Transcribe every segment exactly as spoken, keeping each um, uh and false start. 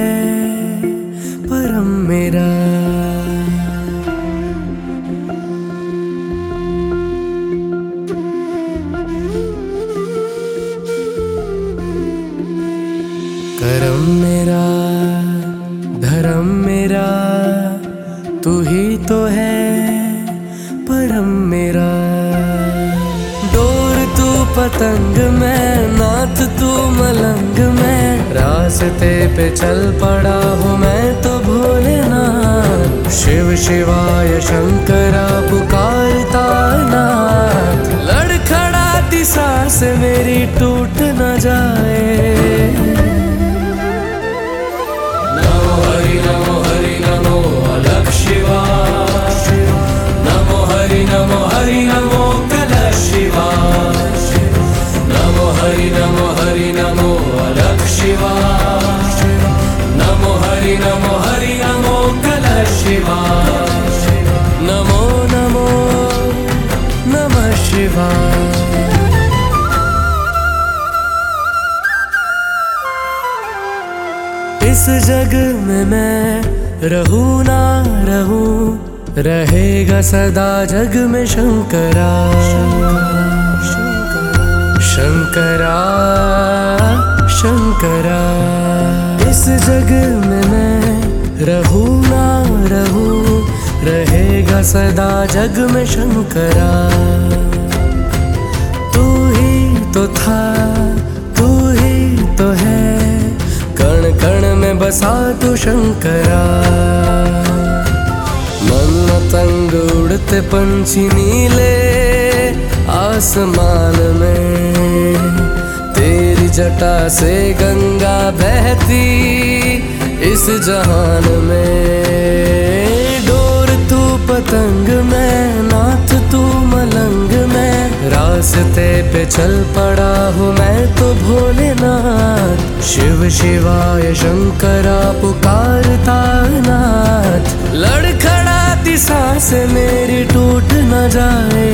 परम मेरा। करम मेरा धर्म मेरा तू ही तो है परम मेरा। डोर तू पतंग मैं नाथ तू मलंग मैं, रास्ते पे चल पड़ा हूँ मैं तो भोलेनाथ। शिव शिवाय शंकरा पुकारता नाथ, लड़खड़ाती सांस मेरी टूट न जाए। नमो हरि नमो हरि नमो अलग शिवा, नमो हरि नमो हरि नमो कलश शिवा, नमो हरि नमो हरि नमो अलग शिवा, नमो हरि नमो हरि नमो कलश शिवा, नमो नमो नमः शिवाय। इस जग में मैं रहूं ना रहूं, रहेगा सदा जग में शंकरा शंकरा शंकरा। इस जग में मैं रहूं ना रहूं, रहेगा सदा जग में शंकरा। तू ही तो था तू ही तो है, कण कण में बसा तू शंकरा। मन तंग उड़ते पंछी नीले आसमान में, तेरी जटा से गंगा बहती इस जहान में। डोर तू पतंग मैं नाथ तू मलंग मैं, रास्ते पे चल पड़ा हूँ मैं तो भोलेनाथ। शिव शिवाय शंकरा पुकारता नाथ, लड़खड़ाती सांस मेरी टूट न जाए।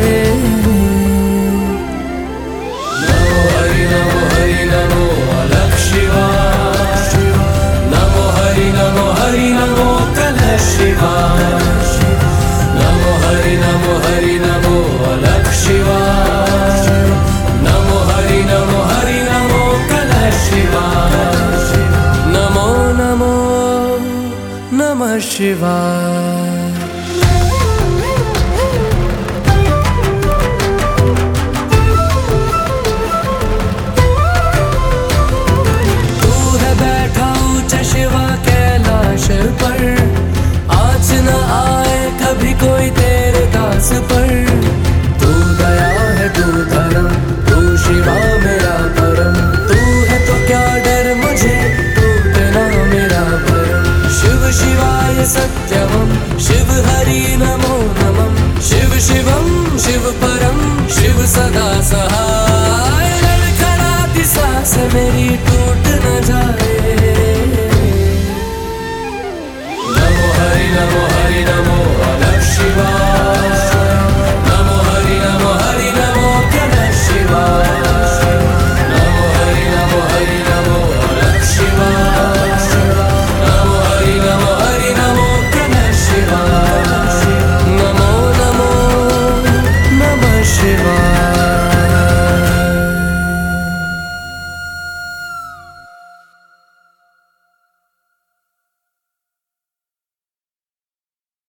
नमो हरि नमो हरि नमो अलग शिवा, नमो हरि नमो हरि नमो कलश शिवा, नमो हरि नमो हरि नमो अलग शिवा, नमो हरि नमो हरि नमो कलश शिवा, नमो नमो नमः शिवाय। शिवा कैलाश पर आज न आए कभी कोई तेरे दास पर। तू दया है तू धर्म तू शिवा मेरा परम, तू है तो क्या डर मुझे टूटना मेरा भरम। शिव शिवाय सत्यमं शिव हरि नमो नमः, शिव शिवम शिव परम शिव सदा